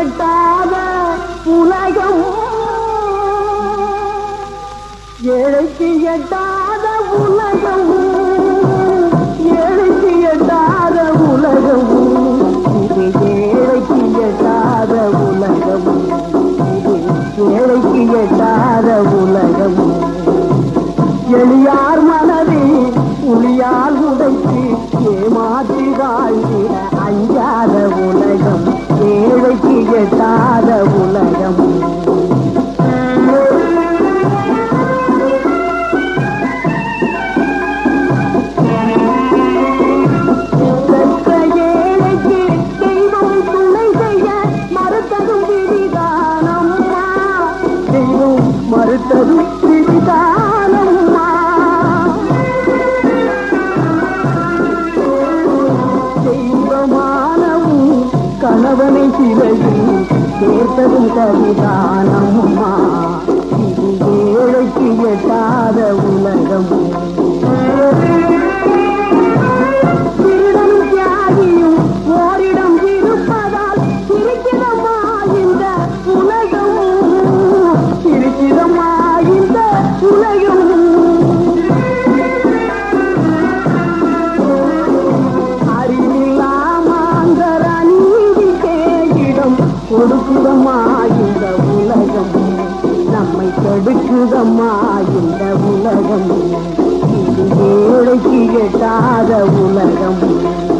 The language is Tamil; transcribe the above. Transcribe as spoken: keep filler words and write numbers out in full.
எட்டாத உலகம் ஏழைக்கு எட்டாத உலகம் ஏழைக்கு எட்டாத உலகம் இது ஏழைக்கு எட்டாத உலகம் இது ஏழைக்கு எட்டாத உலகம் எளியார் மனதை புலியால் உடைத்து ஏமாற்றி வாழ்கிற அஞ்சாத உலகம் ஏழைக்கு எட்டாத உலகம் ஏழைக்கு தெய்வம் துணை செய்ய மறுத்ததும் விதிதானம்மா தெய்வம் மறுத்ததும் விதிதானம்மா தெய்வமானவும் கணவனை சிலையில் சேர்த்ததும் கவிதானம்மா இது ஏழைக்கு எட்டாத உலகம் திருடனும் தியாகியும் ஓரிடம் இருப்பதால் இருக்கிறமா இந்த உலகம் இருக்கிறமா இந்த உலகம் அறிவில்லாமாந்தர நீதிக்கே இடம் கொடுக்குதம்மா இந்த உலகம் நம்மை கெடுக்குதம்மா இந்த உலகம் இது ஏழைக்கு எட்டாத உலகம்